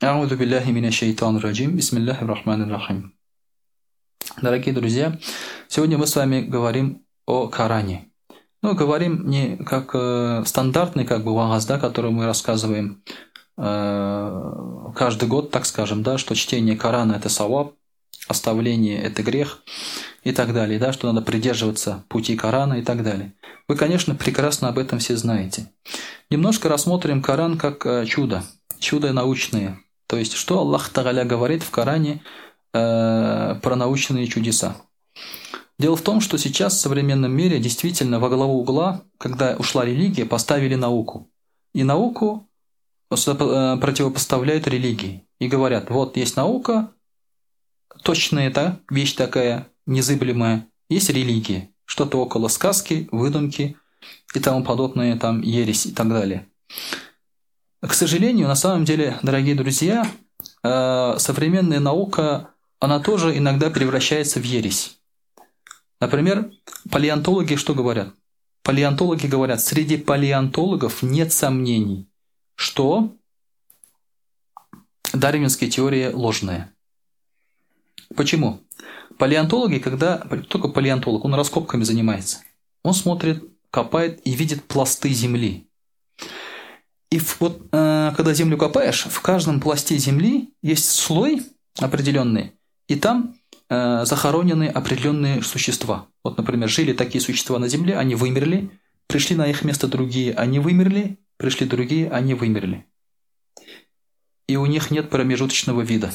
А'уду биллахи минаш шайтанир раджим. Бисмиллахир рахманир рахим. Дорогие друзья, сегодня мы с вами говорим о Коране. Но говорим не как стандартный вааз, да, который мы рассказываем каждый год, так скажем, да, что чтение Корана – это саваб, оставление – это грех и так далее, да, что надо придерживаться пути Корана и так далее. Вы, конечно, прекрасно об этом все знаете. Немножко рассмотрим Коран как чудо научное. То есть, что Аллах Тааля говорит в Коране про научные чудеса. Дело в том, что сейчас в современном мире действительно во главу угла, когда ушла религия, поставили науку. И науку противопоставляют религии. И говорят, вот есть наука, точная вещь такая, незыблемая, есть религия. Что-то около сказки, выдумки и тому подобное, там ересь и так далее. К сожалению, на самом деле, дорогие друзья, современная наука, она тоже иногда превращается в ересь. Например, палеонтологи что говорят? Палеонтологи говорят, среди палеонтологов нет сомнений, что дарвинская теория ложная. Почему? Палеонтологи, только палеонтолог, он раскопками занимается. Он смотрит, копает и видит пласты земли. И вот когда землю копаешь, в каждом пласте земли есть слой определенный, и там захоронены определенные существа. Вот, например, жили такие существа на земле, они вымерли, пришли на их место другие, они вымерли, пришли другие, они вымерли. И у них нет промежуточного вида.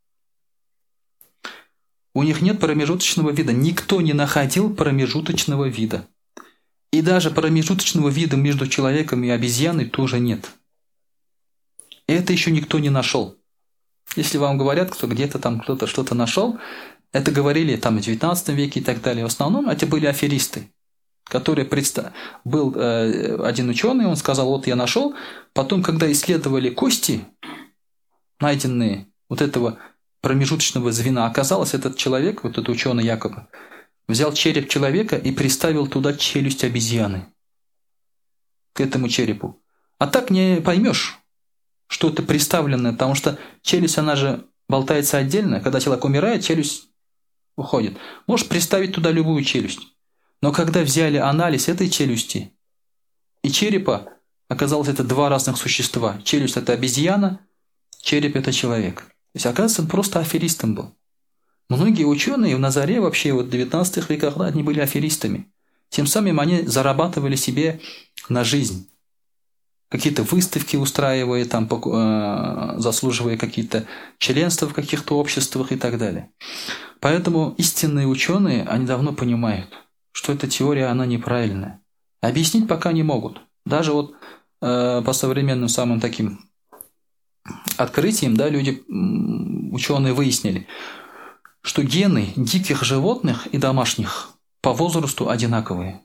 У них нет промежуточного вида. Никто не находил промежуточного вида. И даже промежуточного вида между человеком и обезьяной тоже нет. Это еще никто не нашел. Если вам говорят, что где-то там кто-то что-то нашел, это говорили там в 19 веке и так далее. В основном это были аферисты, которые был один ученый, он сказал, вот я нашел. Потом, когда исследовали кости, найденные вот этого промежуточного звена, оказалось, этот человек, вот этот ученый якобы, взял череп человека и приставил туда челюсть обезьяны. К этому черепу. А так не поймешь, что это приставленное, потому что челюсть, она же болтается отдельно. Когда человек умирает, челюсть уходит. Можешь приставить туда любую челюсть. Но когда взяли анализ этой челюсти и черепа, оказалось, это два разных существа. Челюсть – это обезьяна, череп – это человек. То есть, оказывается, он просто аферистом был. Многие ученые в Назаре вообще в 19 веках, они были аферистами. Тем самым они зарабатывали себе на жизнь. Какие-то выставки устраивая, там, заслуживая какие-то членства в каких-то обществах и так далее. Поэтому истинные ученые, они давно понимают, что эта теория, она неправильная. Объяснить пока не могут. Даже вот по современным самым таким открытиям, да, ученые выяснили, что гены диких животных и домашних по возрасту одинаковые.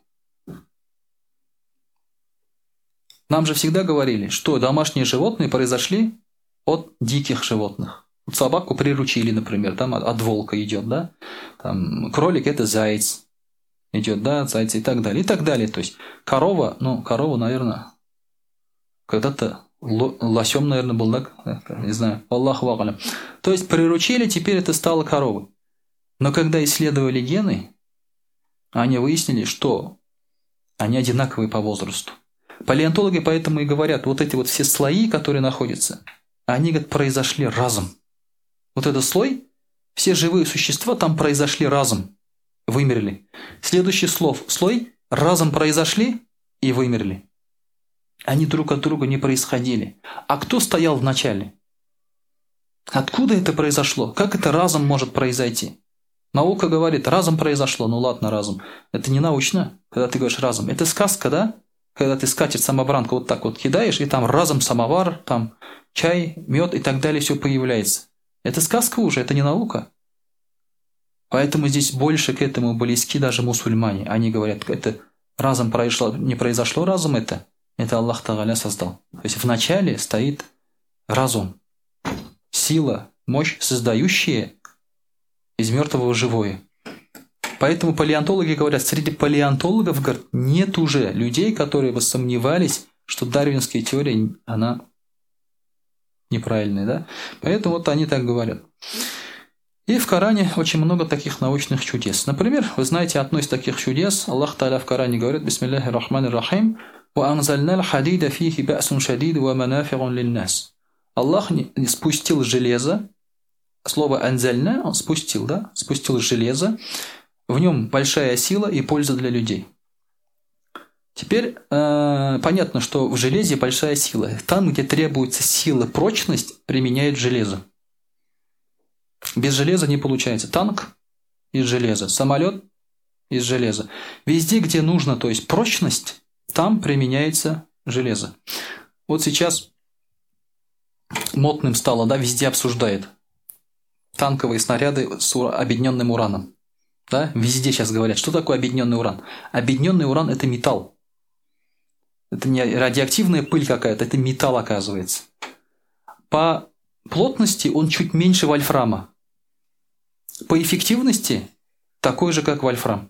Нам же всегда говорили, что домашние животные произошли от диких животных. Вот собаку приручили, например, там от волка идет, да? Там, кролик – это заяц идет, да, заяц и так далее, и так далее. То есть корова, наверное, когда-то лосем, наверное, был, да? Не знаю, Аллаху а'алям. То есть приручили, теперь это стало коровой. Но когда исследовали гены, они выяснили, что они одинаковые по возрасту. Палеонтологи поэтому и говорят, вот эти вот все слои, которые находятся, они, говорят, произошли разом. Вот этот слой, все живые существа там произошли разом, вымерли. Следующий слой разом произошли и вымерли. Они друг от друга не происходили. А кто стоял в начале? Откуда это произошло? Как это разом может произойти? Наука говорит, разом произошло. Ну ладно, разом. Это не научно, когда ты говоришь разом. Это сказка, да? Когда ты скатерть-самобранку вот так вот кидаешь, и там разом самовар, там чай, мед и так далее, все появляется. Это сказка уже, это не наука. Поэтому здесь больше к этому близки даже мусульмане. Они говорят, это разом произошло, не произошло разом это Аллах Тааля создал. То есть вначале стоит разум, сила, мощь, создающая из мертвого живое. Поэтому палеонтологи говорят, среди палеонтологов, говорят, нет уже людей, которые бы сомневались, что дарвинская теория, она неправильные, да? Поэтому вот они так говорят. И в Коране очень много таких научных чудес. Например, вы знаете, одно из таких чудес, Аллах Та'аля в Коране говорит, бисмиллахи рахмани рахим, وَأَنزَلْنَا الْحَدِيدَ فِيهِ بَأْسٌ شَدِيدٌ وَمَنَافِعٌ لِلنَّاسِ. Аллах спустил железо, слово «анзальна» он спустил, да? Спустил железо, в нем большая сила и польза для людей. Теперь понятно, что в железе большая сила. Там, где требуется сила, прочность, применяют железо. Без железа не получается. Танк из железа, самолет из железа. Везде, где нужно, то есть прочность, там применяется железо. Вот сейчас модным стало, да, везде обсуждают танковые снаряды с объединенным ураном. Да? Везде сейчас говорят, что такое объединенный уран. Объединенный уран – это металл. Это не радиоактивная пыль какая-то, это металл, оказывается. По плотности он чуть меньше вольфрама. По эффективности такой же, как вольфрам.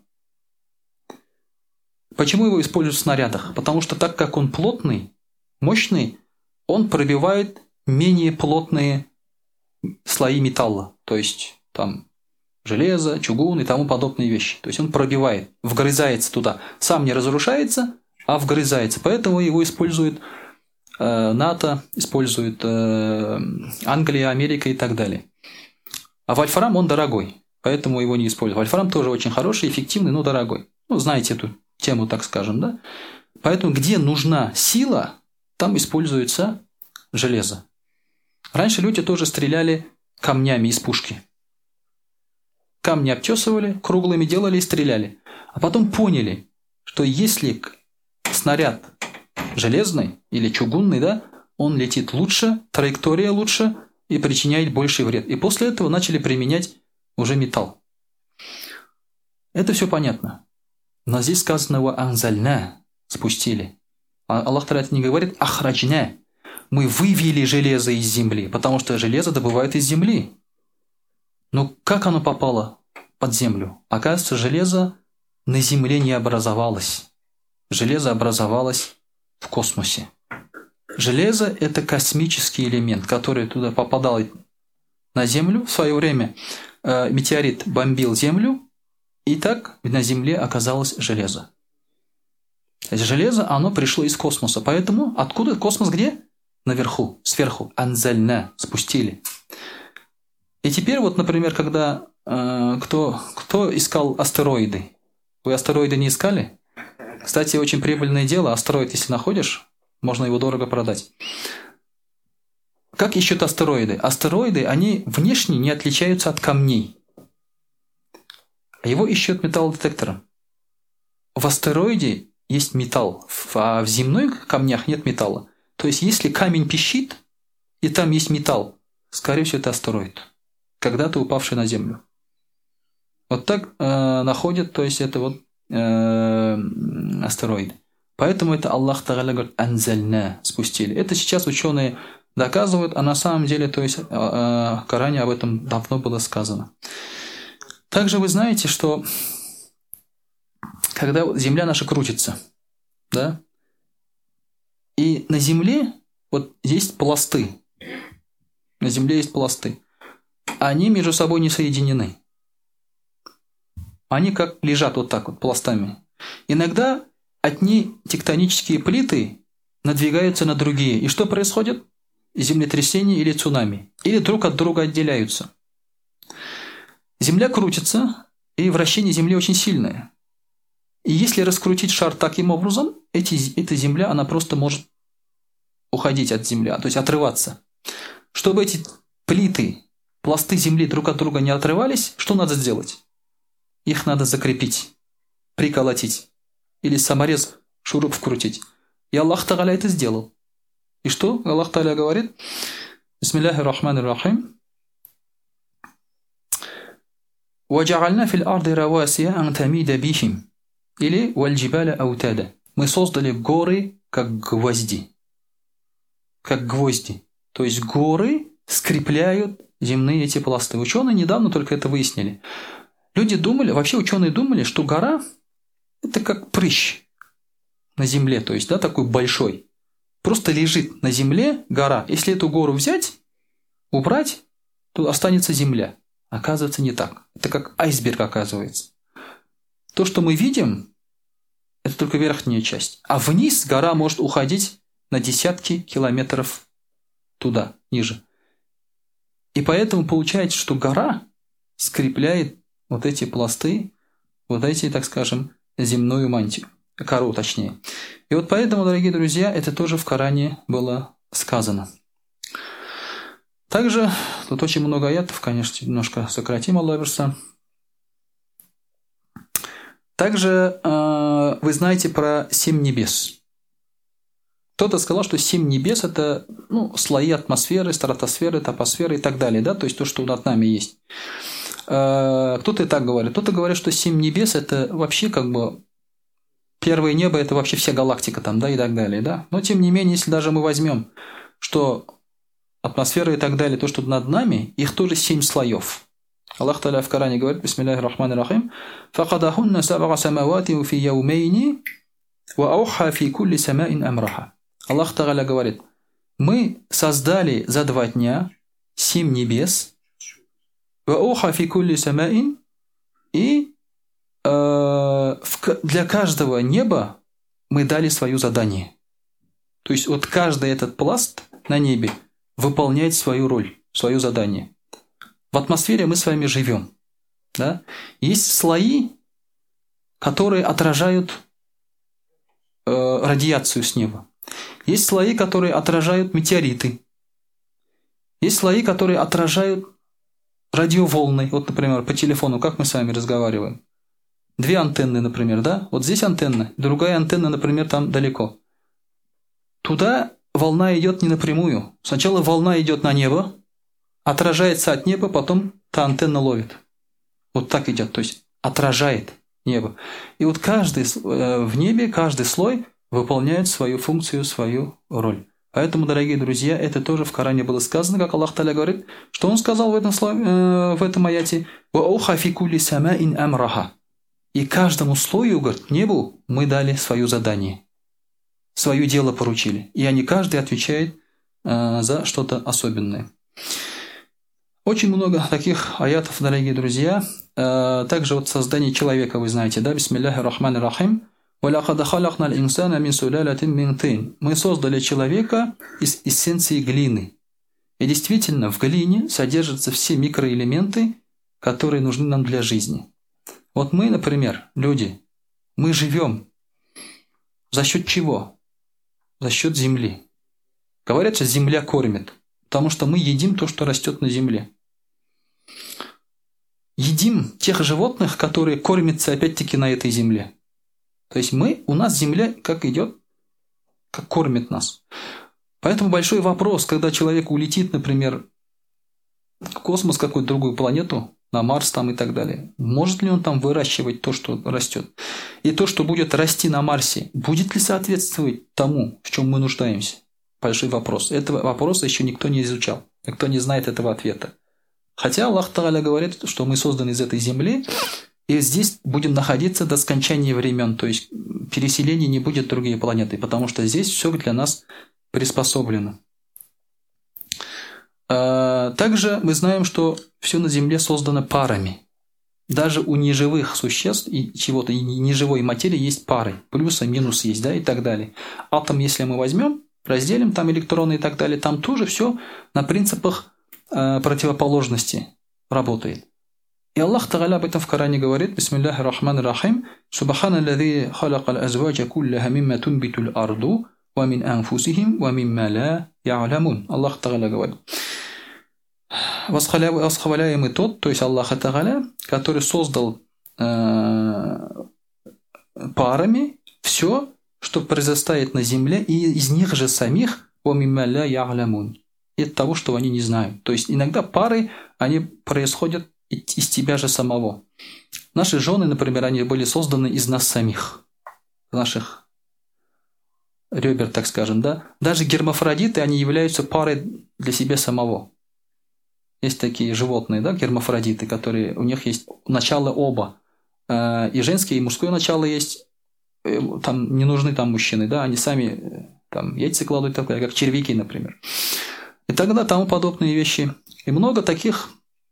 Почему его используют в снарядах? Потому что так как он плотный, мощный, он пробивает менее плотные слои металла. То есть там железо, чугун и тому подобные вещи. То есть он пробивает, вгрызается туда. Сам не разрушается, а вгрызается. Поэтому его используют НАТО, используют Англия, Америка и так далее. А вольфрам, он дорогой, поэтому его не используют. Вольфрам тоже очень хороший, эффективный, но дорогой. Ну, знаете эту тему, так скажем, да? Поэтому где нужна сила, там используется железо. Раньше люди тоже стреляли камнями из пушки. Камни обтесывали, круглыми делали и стреляли. А потом поняли, что если снаряд железный или чугунный, да, он летит лучше, траектория лучше и причиняет больший вред. И после этого начали применять уже металл. Это все понятно. Но здесь сказано «ва анзальна» – спустили. А Аллах Та'аля не говорит «ахраджна». Мы вывели железо из земли, потому что железо добывают из земли. Но как оно попало под землю? Оказывается, железо на земле не образовалось. Железо образовалось в космосе. Железо – это космический элемент, который туда попадал на Землю. В свое время метеорит бомбил Землю, и так на Земле оказалось железо. Железо, оно пришло из космоса. Поэтому откуда космос где? Наверху, сверху. Анзальна, спустили. И теперь вот, например, когда кто искал астероиды? Вы астероиды не искали? Кстати, очень прибыльное дело. Астероид, если находишь, можно его дорого продать. Как ищут астероиды? Астероиды, они внешне не отличаются от камней. Его ищут металлодетектором. В астероиде есть металл, а в земных камнях нет металла. То есть, если камень пищит, и там есть металл, скорее всего, это астероид, когда-то упавший на Землю. Вот так находят, то есть, это вот астероид. Поэтому это Аллах Та'аля говорит «анзальна» – спустили. Это сейчас ученые доказывают, а на самом деле, то есть, в Коране об этом давно было сказано. Также вы знаете, что когда Земля наша крутится, да, и на Земле вот есть пласты, на Земле есть пласты, они между собой не соединены. Они как лежат вот так вот пластами. Иногда одни тектонические плиты надвигаются на другие. И что происходит? Землетрясение или цунами. Или друг от друга отделяются. Земля крутится, и вращение Земли очень сильное. И если раскрутить шар таким образом, эта Земля, она просто может уходить от Земли, то есть отрываться. Чтобы эти плиты, пласты Земли друг от друга не отрывались, что надо сделать? Их надо закрепить, приколотить. Или саморез, шуруп вкрутить. И Аллах Та'аля это сделал. И что Аллах Та'аля говорит? Бисмиллахи рахмани рахим. وَجَعَلْنَا فِي الْأَرْضِ رَوَاسِيَ أَنْ تَمِيدَ بِهِمْ. Или وَالْجِبَالَ أَوْتَادًا. Мы создали горы как гвозди. Как гвозди. То есть горы скрепляют земные эти пласты. Ученые недавно только это выяснили. Люди думали, вообще ученые думали, что гора – это как прыщ на земле, то есть, да, такой большой. просто лежит на земле гора. Если эту гору взять, убрать, то останется земля. Оказывается, не так. Это как айсберг, оказывается. То, что мы видим, это только верхняя часть. А вниз гора может уходить на десятки километров туда, ниже. И поэтому получается, что гора скрепляет вот эти пласты, вот эти, так скажем, земную мантию. Кору, точнее. И вот поэтому, дорогие друзья, это тоже в Коране было сказано. Также, тут очень много аятов, конечно, немножко сократим, Аллах. Также вы знаете про 7 небес. Кто-то сказал, что 7 небес – это слои атмосферы, стратосферы, топосферы и так далее, да, то есть то, что над нами есть. Кто-то и так говорит. Кто-то говорит, что 7 небес – это вообще как бы первое небо – это вообще вся галактика там, да, и так далее, да. Но тем не менее, если даже мы возьмем, что атмосфера и так далее, то, что над нами, их тоже 7 слоев. Аллах Та'аля в Коране говорит, бисмиллахи рахмани рахим, «Факадахунна сабага самавати фи яумейни, ва ауха фи кулли самаин амраха». Аллах Та'аля говорит, мы создали за 2 дня 7 небес, ва ауха фи кулли самаин, и для каждого неба мы дали свое задание. То есть вот каждый этот пласт на небе выполняет свою роль, свое задание. В атмосфере мы с вами живем. Да? Есть слои, которые отражают радиацию с неба. Есть слои, которые отражают метеориты. Есть слои, которые отражают радиоволны. Вот, например, по телефону, как мы с вами разговариваем. 2 антенны, например, да? Вот здесь антенна, другая антенна, например, там далеко. Туда волна идет не напрямую. Сначала волна идет на небо, отражается от неба, потом та антенна ловит. Вот так идет, то есть отражает небо. И вот каждый в небе, каждый слой выполняет свою функцию, свою роль. Поэтому, дорогие друзья, это тоже в Коране было сказано, как Аллах Та'аля говорит, что Он сказал в этом аяте «Ва фи кулли самаин амраха». И каждому слою, говорит, небу мы дали свое задание, свое дело поручили. И они каждый отвечает за что-то особенное. Очень много таких аятов, дорогие друзья. Также вот создание человека, вы знаете, да, бисмиллахи рахмани рахим. وَلَقَدْ خَلَقْنَا الْإِنسَانَ مِنْ سُلَالَةٍ مِنْ طِينٍ. Мы создали человека из эссенции глины. И действительно, в глине содержатся все микроэлементы, которые нужны нам для жизни. Вот мы, например, люди, мы живем за счет чего? За счет земли. Говорят, что земля кормит, потому что мы едим то, что растет на земле. Едим тех животных, которые кормятся опять-таки на этой земле. То есть у нас земля как идет, как кормит нас. Поэтому большой вопрос, когда человек улетит, например, в космос, какую-то другую планету, на Марс там и так далее. Может ли он там выращивать то, что растет? И то, что будет расти на Марсе, будет ли соответствовать тому, в чем мы нуждаемся? Большой вопрос. Этого вопроса еще никто не изучал. Никто не знает этого ответа. Хотя Аллах Та'аля говорит, что мы созданы из этой земли, и здесь будем находиться до скончания времен. То есть переселения не будет в другие планеты, потому что здесь все для нас приспособлено. Также мы знаем, что все на Земле создано парами. Даже у неживых существ и чего-то, и неживой материи есть пары. Плюс и минус есть, да, и так далее. Атом, если мы возьмем, разделим, там электроны и так далее, там тоже все на принципах противоположности работает. И Аллах Та'аля об этом в Коране говорит, бисмиллахи рахмани рахим, «Субхана аллази халакал азваджа кулляха мимма тунбитул арду, ва мин анфусихим, ва мимма ла я'лямун». Аллах Та'аля говорит. Восхваляемый тот, то есть Аллах Та'аля, который создал парами все, что произрастает на земле, и из них же самих ва мимма ла я'лямун. И от того, что они не знают. То есть иногда пары, они происходят из тебя же самого. Наши жены, например, они были созданы из нас самих, наших ребер, так скажем, да. Даже гермафродиты, они являются парой для себя самого. Есть такие животные, да, гермафродиты, которые у них есть начало оба. И женское, и мужское начало есть. Там не нужны там мужчины, да, они сами там яйца кладут, как червяки, например. И тогда тому подобные вещи. И много таких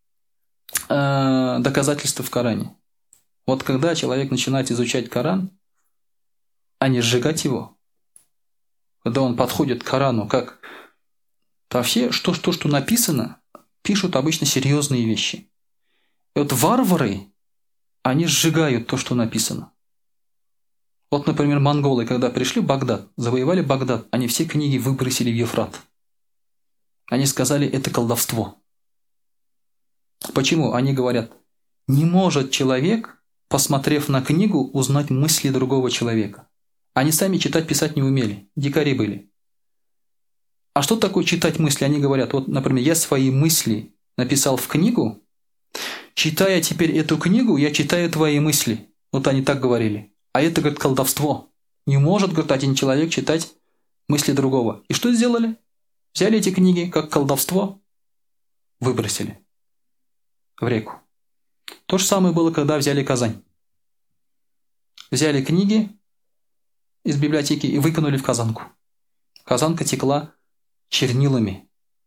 доказательств в Коране. Вот когда человек начинает изучать Коран, а не сжигать его, когда он подходит к Корану, как вообще, что написано, пишут обычно серьезные вещи. И вот варвары, они сжигают то, что написано. Вот, например, монголы, когда пришли в Багдад, завоевали Багдад, они все книги выбросили в Ефрат. Они сказали, это колдовство. Почему? Они говорят, не может человек, посмотрев на книгу, узнать мысли другого человека. Они сами читать, писать не умели, дикари были. А что такое читать мысли? Они говорят, вот, например, я свои мысли написал в книгу, читая теперь эту книгу, я читаю твои мысли. Вот они так говорили. А это, говорит, колдовство. Не может, говорит, один человек читать мысли другого. И что сделали? Взяли эти книги, как колдовство, выбросили в реку. То же самое было, когда взяли Казань. Взяли книги из библиотеки и выкинули в казанку. Казанка текла чернилами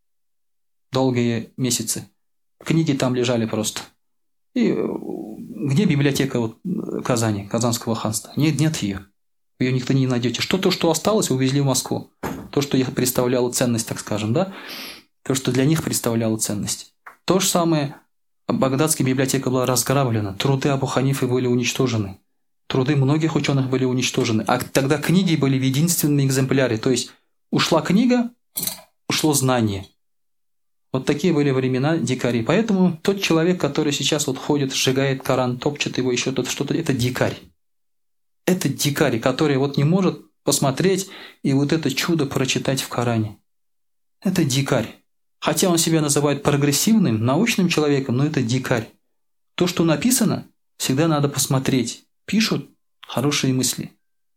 долгие месяцы. Книги там лежали просто. И где библиотека вот Казани, Казанского ханства? Нет ее. Ее никто не найдете. То, что осталось, увезли в Москву. То, что их представляло ценность, так скажем, да? То, что для них представляло ценность. То же самое, Багдадская библиотека была разграблена. Труды Абу Ханифы были уничтожены. Труды многих ученых были уничтожены. А тогда книги были в единственном экземпляре. То есть ушла книга, ушло знание. Вот такие были времена дикарей. Поэтому тот человек, который сейчас вот ходит, сжигает Коран, топчет его, еще что-то, это дикарь. Это дикарь, который вот не может посмотреть и вот это чудо прочитать в Коране. Это дикарь. Хотя он себя называет прогрессивным, научным человеком, но это дикарь. То, что написано, всегда надо посмотреть. Пишут хорошие мысли.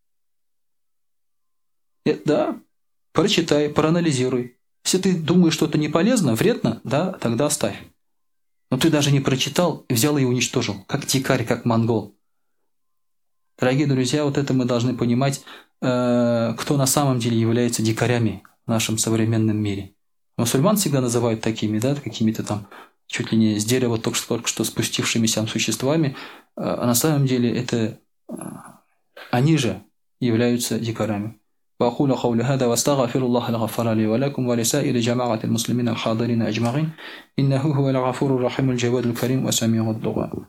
Да, прочитай, проанализируй. Если ты думаешь, что это не полезно, вредно, да, тогда оставь. Но ты даже не прочитал, взял и уничтожил, как дикарь, как монгол. Дорогие друзья, вот это мы должны понимать, кто на самом деле является дикарями в нашем современном мире. Мусульман всегда называют такими, да, какими-то там чуть ли не с дерева только что спустившимися существами, а на самом деле это они же являются дикарями. وأقول قولي هذا وأستغفر الله الغفار لي ولكم ولسائر جماعة المسلمين الحاضرين أجمعين إنه هو الغفور الرحيم الجواد الكريم وسميع الدعاء.